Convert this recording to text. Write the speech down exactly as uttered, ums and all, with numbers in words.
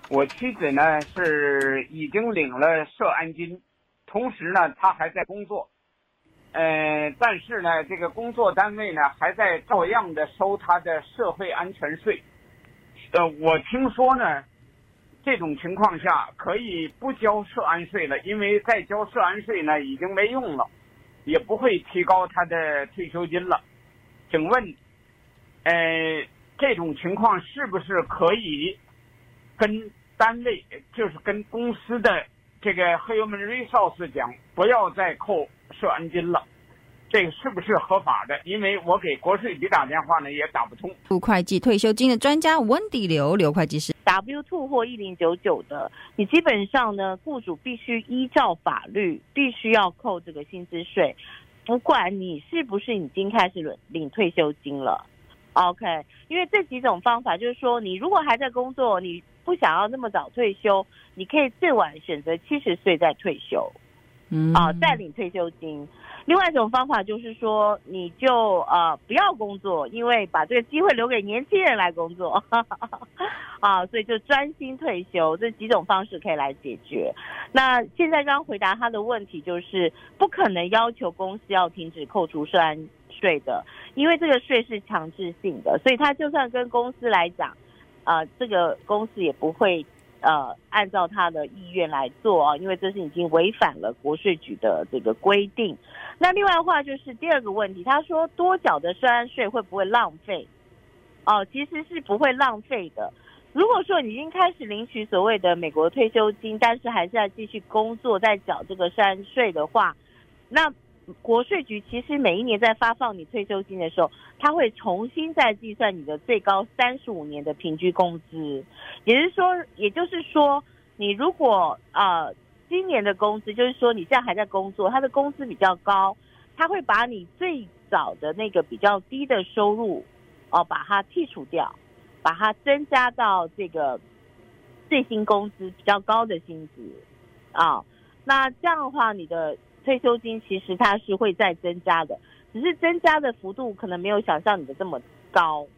我妻子呢是已经领了社安金，同时呢她还在工作，呃，但是呢这个工作单位呢还在照样的收她的社会安全税。呃，我听说呢这种情况下可以不交社安税了，因为再交社安税呢已经没用了，也不会提高她的退休金了。请问呃这种情况是不是可以跟单位，就是跟公司的这个 Human Resource 讲，不要再扣社安金了？这个是不是合法的？因为我给国税局打电话呢，也打不通。 会计退休金的专家温迪刘刘会计师 W 二 或一零九九的，你基本上呢，雇主必须依照法律，必须要扣这个薪资税，不管你是不是已经开始领退休金了。OK， 因为这几种方法就是说，你如果还在工作，你不想要那么早退休，你可以最晚选择七十岁再退休，嗯啊、呃，再领退休金。另外一种方法就是说，你就呃不要工作，因为把这个机会留给年轻人来工作，啊，所以就专心退休。这几种方式可以来解决。那现在刚刚回答他的问题，就是不可能要求公司要停止扣除社安税的，因为这个税是强制性的，所以他就算跟公司来讲，呃，这个公司也不会呃按照他的意愿来做啊，因为这是已经违反了国税局的这个规定。那另外的话就是第二个问题，他说多缴的社安税会不会浪费？哦，其实是不会浪费的。如果说你已经开始领取所谓的美国退休金，但是还是要继续工作，再缴这个社安税的话，那国税局其实每一年在发放你退休金的时候，他会重新再计算你的最高三十五年的平均工资，也就是说，也就是说，你如果呃今年的工资，就是说你现在还在工作，他的工资比较高，他会把你最早的那个比较低的收入哦、呃、把它剔除掉，把它增加到这个最新工资比较高的薪资啊、哦，那这样的话，你的退休金其实它是会再增加的，只是增加的幅度可能没有想象你的这么高